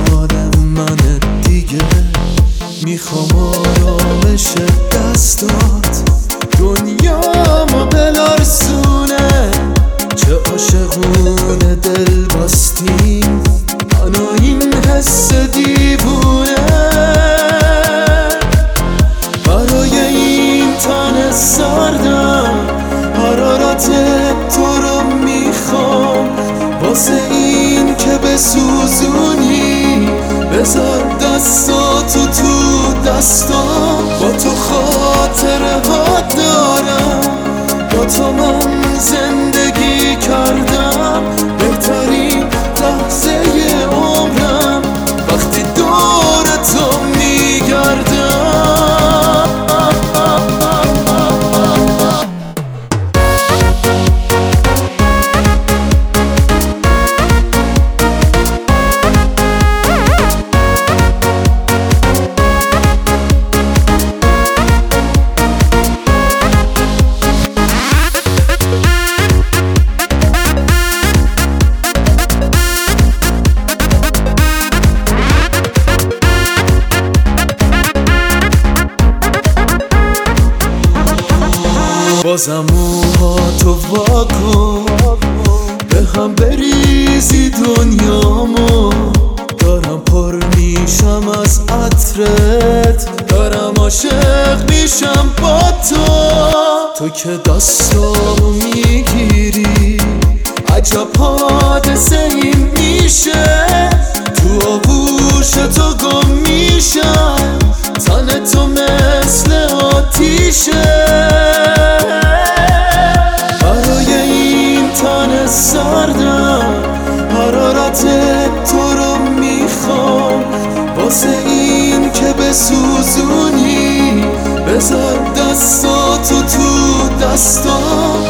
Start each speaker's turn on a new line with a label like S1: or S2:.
S1: آدم من دیگه، میخوام آرامش دستات دنیامو بلرزونه. چه عاشقونه دل باستیم من و این حس دیوونه. برای این تن سردم حرارت تو رو میخوام، واسه این که بسوزونی بذار دستاتو تو دستام. با تو خاطره ها دارم، با تو من زندگی کردم. بهترین لحظه عمرم وقتی دور تو میگردم. بازم موهاتو واکن به هم بریزی دنیامو. دارم پر میشم از عطرت، دارم عاشق میشم با تو. تو که دستامو میگیری عجب حادثه این میشه. تو آغوش تو گم میشم، تن تو مثل آتیشه. سردم حرارت تو رو میخوام، واسه این که بسوزونی بذار دستاتو تو دستام.